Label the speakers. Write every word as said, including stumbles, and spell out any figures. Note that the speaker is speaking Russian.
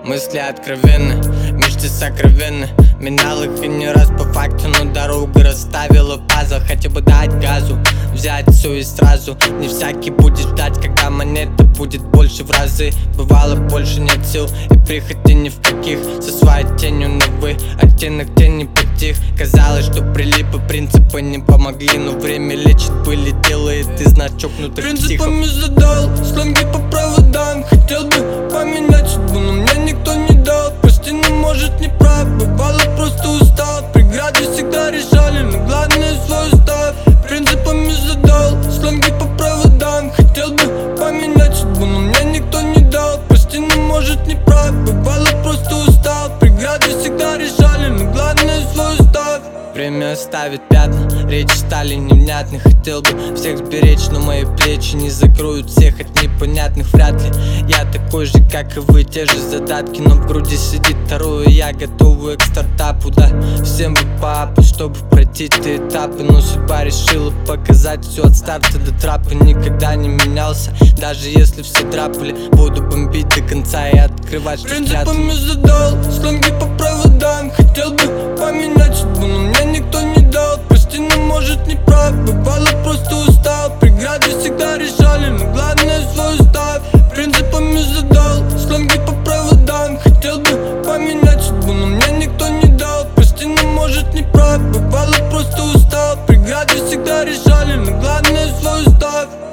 Speaker 1: мысли откровенны, мечты сокровенны. Менял их и не раз по факту, но дорога расставила в пазлах. Хотя бы дать газу, взять все и сразу. Не всякий будет ждать, когда монета будет больше в разы. Бывало, больше нет сил и прихоти ни в каких. Со своей тенью на вы, оттенок тени потих. Казалось, что прилипы принципы не помогли, но время лечит, были делает из нас чокнутых психов.
Speaker 2: Принципами задал, сленги по проводам. Хотел бы поменять судьбу, но мне никто не дал. Прости, но может не прав, бывало просто устал. Преграды всегда решали, но главное свой устав. Принципами задал, сленги по проводам. Хотел бы поменять судьбу, но мне никто не дал. Прости, но может не прав, бывало просто устал. Преграды всегда решали, но главное свой устав.
Speaker 1: Время оставит пятна, речи стали невнятны. Хотел бы всех сберечь, но мои плечи не закроют всех от непонятных. Вряд ли я такой же, как и вы, те же задатки, но в груди сидит второе я, готовый к стартапу. Да, всем бы папа, чтобы пройти эти этапы, но судьба решила показать все от старта до трапа. Никогда не менялся, даже если все драпали. Буду бомбить до конца и открывать, что
Speaker 2: Принципами задал, сленги по проводам. Хотел бы поменять судьбу, но мне никто не дал. Прости, но может не прав, бывало просто устал. Преграды всегда решали, но главное свой устав. Принципами задал, сленги по проводам. Хотел бы поменять судьбу, но мне никто не дал. Прости, но может не прав, бывало просто устал. Преграды всегда решали, но главное свой устав.